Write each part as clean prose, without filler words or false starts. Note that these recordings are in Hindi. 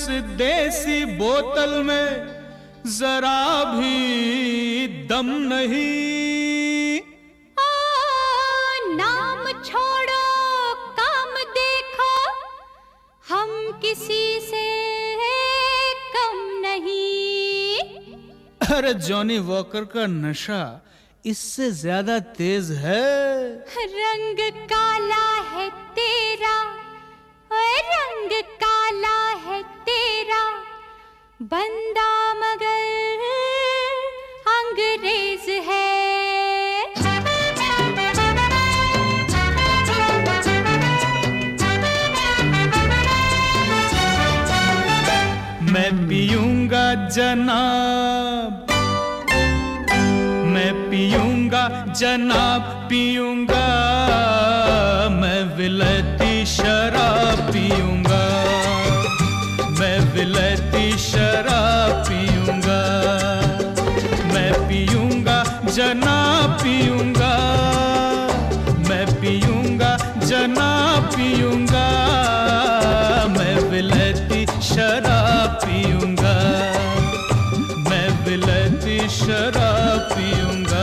देसी बोतल में जरा भी दम नहीं। नाम छोड़ो काम देखो, हम किसी से कम नहीं। अरे जॉनी वॉकर का नशा इससे ज्यादा तेज है। रंग काला है तेरा, रंग काला है तेरा, बंदा मगर अंग्रेज है। मैं पीऊंगा जनाब, मैं पीऊंगा जनाब, पीऊंगा मैं विलायती शराब पीऊंगा, मैं विलायती शराब पीऊंगा। मैं पीऊंगा जनाब, पीऊंगा मैं पीऊंगा जनाब, पीऊंगा मैं विलायती शराब पीऊंगा, मैं विलायती शराब पीऊंगा।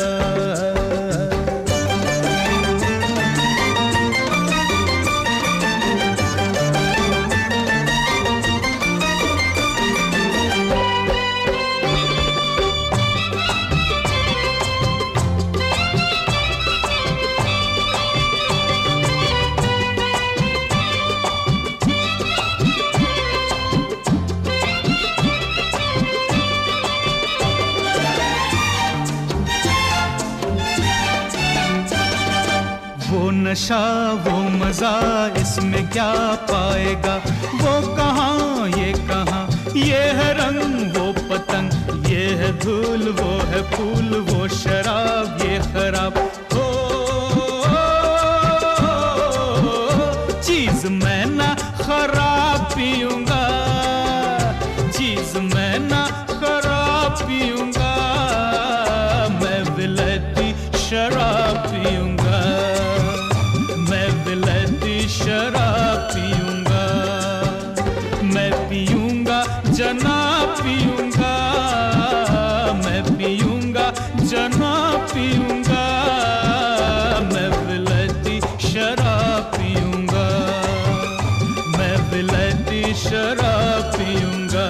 वो नशा वो मजा इसमें क्या पाएगा, वो कहाँ ये कहाँ, ये है रंग वो पतंग, ये है धूल वो है फूल, वो शराब ये खराब। हो चीज मैं ना खराब पीऊंगा, चीज मैं ना खराब पीऊंगा, मैं विलायती शराब पीऊंगा, मैं विलायती शराब पीऊंगा। मैं पीऊंगा जनाब, पीऊंगा मैं पीऊंगा जनाब, पीऊंगा मैं विलायती शराब पीऊंगा, मैं विलायती शराब पीऊंगा।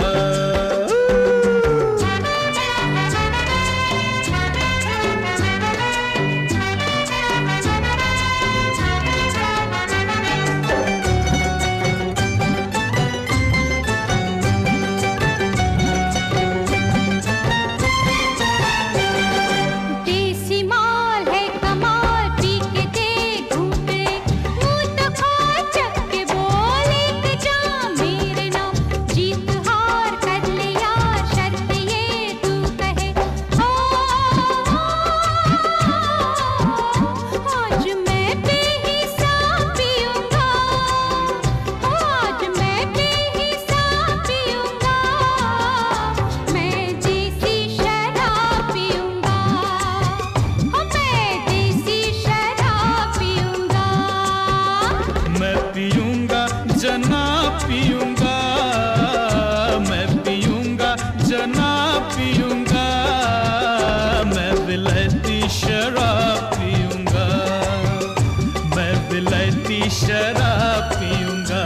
जनाब पीऊंगा, मैं पीऊंगा जनाब पीऊंगा, मैं विलायती शराब पीऊंगा, मैं विलायती शराब पीऊंगा।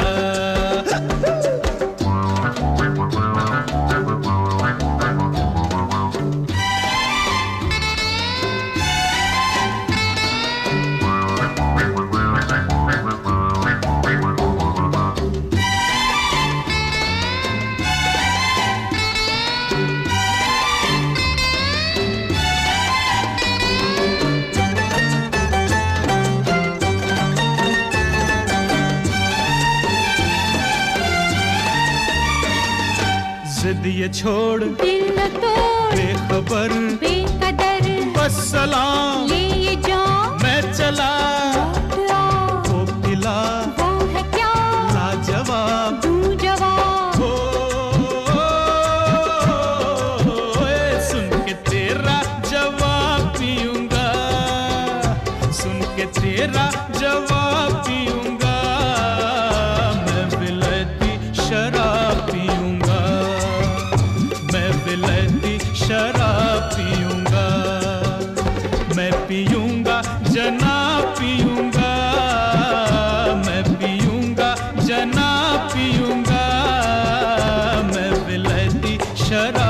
जिद ये छोड़ दिल न तोड़, बेखबर बेकदर बस सलाम ले ये जाम, मैं चला वो पिला वो है क्या लाजवाब तू जवाब। सुन के तेरा जवाब पीऊंगा, सुन के तेरा जवाब पीऊंगा, मैं विलायती शराब पीऊंगा। शराब पीऊंगा, मैं पीऊंगा जना पीऊंगा, मैं पीऊंगा जना पीऊंगा, मैं विलायती शराब